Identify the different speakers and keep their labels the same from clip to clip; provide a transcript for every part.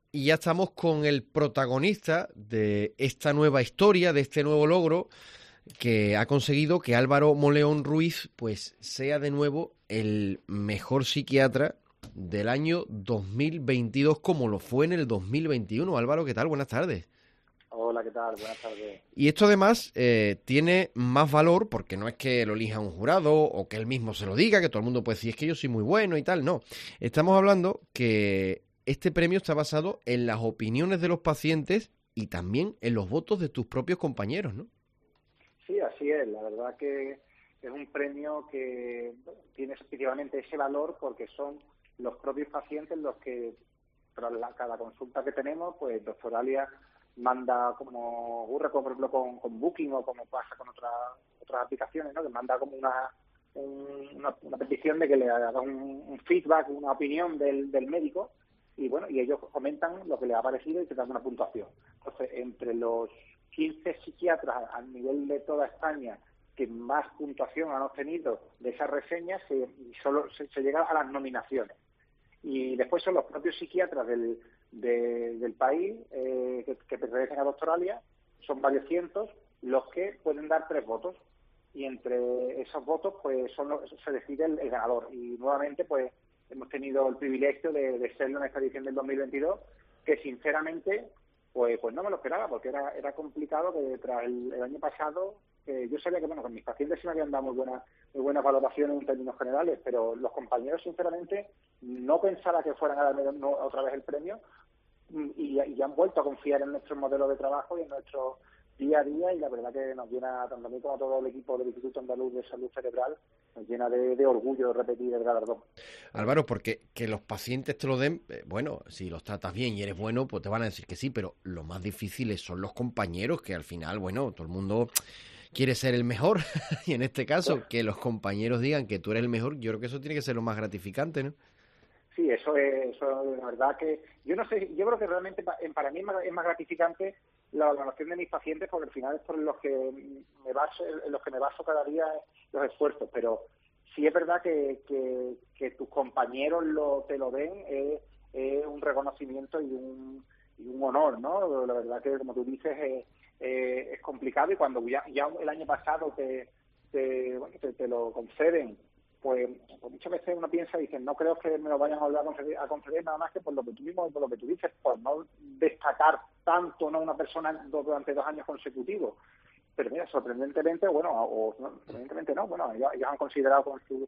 Speaker 1: Y ya estamos con el protagonista de esta nueva historia, de este nuevo logro que ha conseguido que Álvaro Moleón Ruiz pues sea de nuevo el mejor psiquiatra del año 2022 como lo fue en el 2021. Álvaro, ¿qué tal? Buenas tardes.
Speaker 2: Hola, ¿qué tal? Buenas tardes.
Speaker 1: Y esto además tiene más valor porque no es que lo elija un jurado o que él mismo se lo diga, que todo el mundo puede decir es que yo soy muy bueno y tal. No, estamos hablando que este premio está basado en las opiniones de los pacientes y también en los votos de tus propios compañeros, ¿no?
Speaker 2: Sí, así es. La verdad que es un premio que tiene efectivamente ese valor porque son los propios pacientes los que, tras cada consulta que tenemos, pues Doctoralia manda, como ocurre por ejemplo con Booking o como pasa con otras aplicaciones, ¿no? Que manda como una petición de que le haga un feedback, una opinión del médico y bueno, y ellos comentan lo que les ha parecido y te dan una puntuación. Entonces, entre los 15 psiquiatras a nivel de toda España que más puntuación han obtenido de esas reseñas, se llega a las nominaciones. Y después son los propios psiquiatras del país que pertenecen a Doctoralia, son varios cientos, los que pueden dar 3 votos. Y entre esos votos pues se decide el ganador. Y nuevamente pues hemos tenido el privilegio de serlo en esta edición del 2022, que sinceramente pues no me lo esperaba, porque era complicado que tras el año pasado, yo sabía que bueno, con mis pacientes sí me habían dado muy buenas valoraciones en términos generales, pero los compañeros sinceramente no pensaba que fueran a darme otra vez el premio y han vuelto a confiar en nuestro modelo de trabajo y en nuestro día a día, y la verdad que nos llena, tanto a mí como a todo el equipo del Instituto Andaluz de Salud Cerebral, nos llena de orgullo repetir el galardón.
Speaker 1: Álvaro, porque que los pacientes te lo den, bueno, si los tratas bien y eres bueno, pues te van a decir que sí, pero lo más difícil son los compañeros, que al final, bueno, todo el mundo quiere ser el mejor, y en este caso, que los compañeros digan que tú eres el mejor, yo creo que eso tiene que ser lo más gratificante, ¿no?
Speaker 2: Sí, eso es la verdad que yo no sé, yo creo que realmente para mí es más gratificante la valoración de mis pacientes, porque al final es por los que me baso cada día los esfuerzos, pero sí es verdad que tus compañeros te lo den, es un reconocimiento y un honor, ¿no? La verdad que, como tú dices, es complicado, y cuando ya el año pasado bueno, te lo conceden, pues muchas veces uno piensa y dice, no creo que me lo vayan a volver a conceder nada más que por lo que tú mismo y por lo que tú dices, por no destacar tanto, ¿no?, una persona durante 2 años consecutivos. Pero mira, sorprendentemente, bueno, sorprendentemente no, bueno, ellos han considerado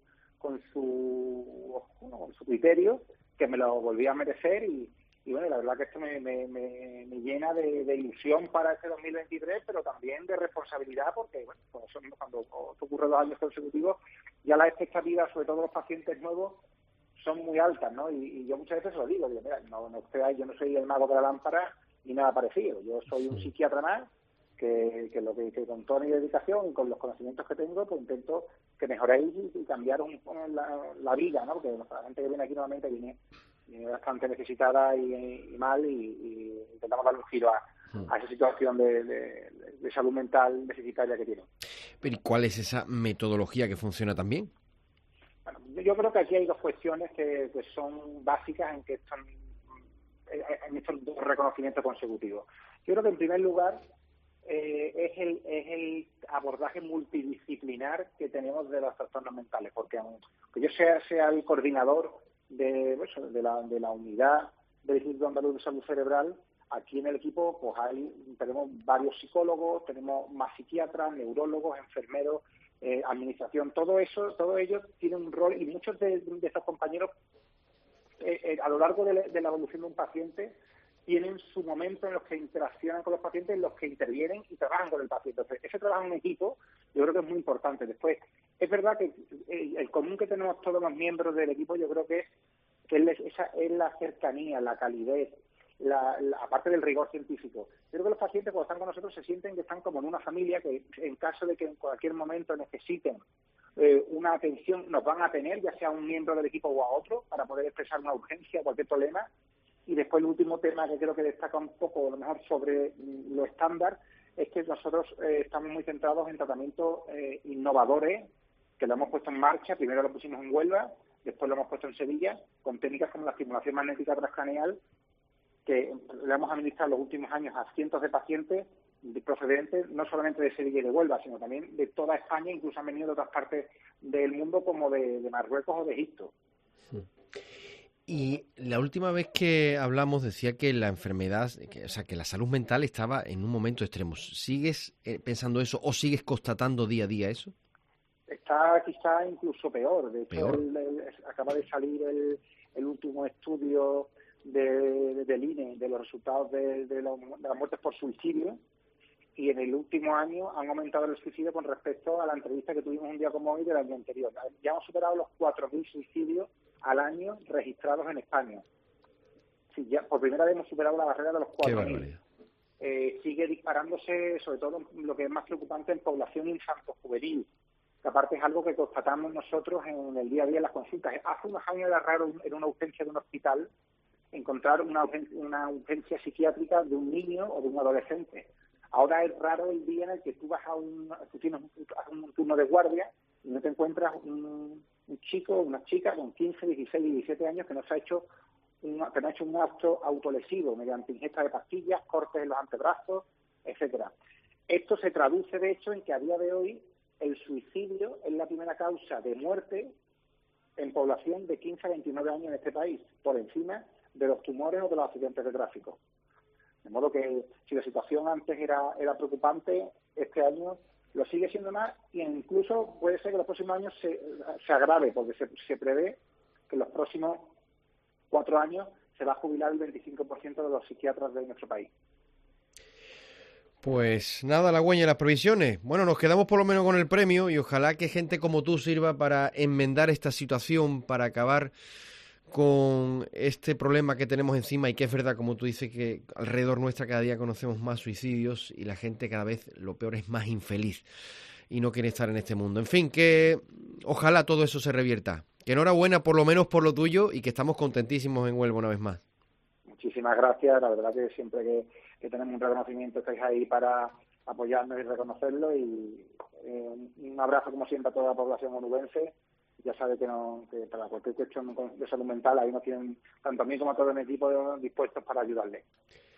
Speaker 2: con su criterio que me lo volvía a merecer, y bueno, la verdad que esto me llena de ilusión para este 2023, pero también de responsabilidad, porque bueno, cuando ocurre 2 años consecutivos, ya las expectativas, sobre todo los pacientes nuevos, son muy altas, ¿no? Y yo muchas veces lo digo, mira, yo no soy el mago de la lámpara ni nada parecido, yo soy un psiquiatra más que con toda mi dedicación y con los conocimientos que tengo, pues intento que mejoréis y cambiar la vida, ¿no? Porque la gente que viene aquí normalmente viene bastante necesitada y mal, y intentamos darle un giro a esa situación de salud mental deficitaria que tiene.
Speaker 1: Pero ¿y cuál es esa metodología que funciona también?
Speaker 2: Bueno, yo creo que aquí hay 2 cuestiones que son básicas en estos 2 reconocimientos consecutivos. Yo creo que en primer lugar es el abordaje multidisciplinar que tenemos de los trastornos mentales, porque aunque yo sea el coordinador de la unidad del Instituto Andaluz de Salud Cerebral, aquí en el equipo pues tenemos varios psicólogos, tenemos más psiquiatras, neurólogos, enfermeros, administración, todos ellos tienen un rol, y muchos de estos compañeros a lo largo de la evolución de un paciente tienen su momento en los que interaccionan con los pacientes, en los que intervienen y trabajan con el paciente. Entonces, ese trabajo en equipo yo creo que es muy importante. Después, es verdad que el común que tenemos todos los miembros del equipo, yo creo que esa es la cercanía, la calidez, aparte del rigor científico. Yo creo que los pacientes, cuando están con nosotros, se sienten que están como en una familia, que en caso de que en cualquier momento necesiten una atención, nos van a tener, ya sea un miembro del equipo o a otro, para poder expresar una urgencia, cualquier problema. Y después el último tema que creo que destaca un poco, a lo mejor, sobre lo estándar, es que nosotros estamos muy centrados en tratamientos innovadores, que lo hemos puesto en marcha. Primero lo pusimos en Huelva, después lo hemos puesto en Sevilla, con técnicas como la estimulación magnética transcraneal, que le hemos administrado en los últimos años a cientos de pacientes procedentes no solamente de Sevilla y de Huelva, sino también de toda España, incluso han venido de otras partes del mundo como de Marruecos o de Egipto.
Speaker 1: Y la última vez que hablamos decía que la enfermedad, que la salud mental estaba en un momento extremo. ¿Sigues pensando eso o sigues constatando día a día eso?
Speaker 2: Está quizá incluso peor. De hecho,
Speaker 1: ¿Peor?
Speaker 2: Acaba de salir el último estudio del INE, de los resultados de las muertes por suicidio, y en el último año han aumentado el suicidio con respecto a la entrevista que tuvimos un día como hoy del año anterior. Ya hemos superado los 4.000 suicidios al año registrados en España. Sí, ya por primera vez hemos superado la barrera de los 4.000. Sigue disparándose, sobre todo lo que es más preocupante, en población infanto-juvenil, que aparte es algo que constatamos nosotros en el día a día en las consultas. Hace unos años era raro en una urgencia de un hospital encontrar una urgencia psiquiátrica de un niño o de un adolescente. Ahora es raro el día en el que tú tienes un turno de guardia y no te encuentras un chico o una chica con 15, 16 y 17 años que no ha hecho un acto autolesivo mediante ingesta de pastillas, cortes en los antebrazos, etcétera. Esto se traduce, de hecho, en que a día de hoy el suicidio es la primera causa de muerte en población de 15 a 29 años en este país, por encima de los tumores o de los accidentes de tráfico. De modo que si la situación antes era preocupante, este año lo sigue siendo más, e incluso puede ser que los próximos años se agrave, porque se prevé que en los próximos 4 años se va a jubilar el 25% de los psiquiatras de nuestro país.
Speaker 1: Pues nada, halagüeña las previsiones. Bueno, nos quedamos por lo menos con el premio y ojalá que gente como tú sirva para enmendar esta situación, para acabar con este problema que tenemos encima y que es verdad, como tú dices, que alrededor nuestra cada día conocemos más suicidios y la gente cada vez, lo peor, es más infeliz y no quiere estar en este mundo. En fin, que ojalá todo eso se revierta. Que enhorabuena por lo menos por lo tuyo y que estamos contentísimos en Huelva una vez más.
Speaker 2: Muchísimas gracias, la verdad que siempre que tenemos un reconocimiento estáis ahí para apoyarnos y reconocerlo, y un abrazo como siempre a toda la población onubense. Ya sabe que para cualquier cuestión de salud mental ahí nos tienen tanto a mí como a todo mi equipo dispuestos para ayudarle.